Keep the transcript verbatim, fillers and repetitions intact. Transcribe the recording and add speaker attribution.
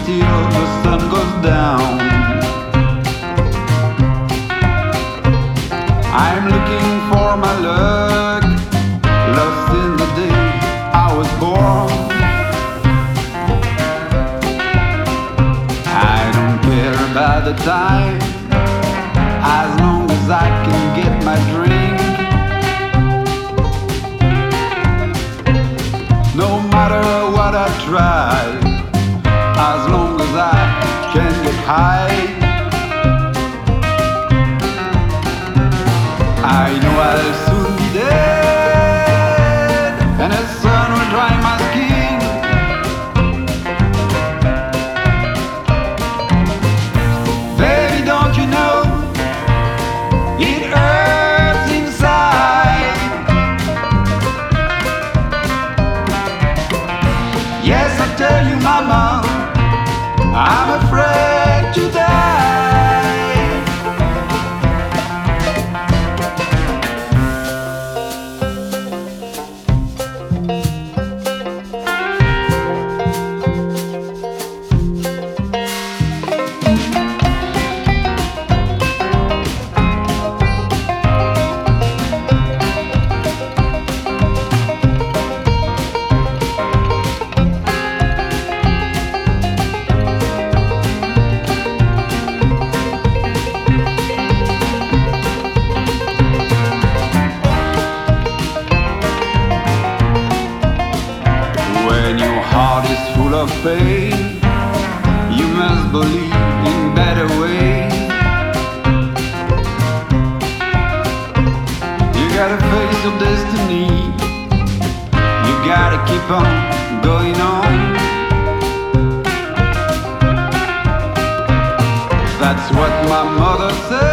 Speaker 1: till the sun goes down. I'm looking for my luck, lost in the day I was born. I don't care about the time, as long as I can get my drink. No matter what I try, as long as I can get high. I know I'll soon be dead, and the sun will dry my skin. Baby, don't you know, it hurts inside. Yes, I tell you, mama, I'm afraid to die. When your heart is full of pain, you must believe in better ways. You gotta face your destiny, you gotta keep on going on. That's what my mother said.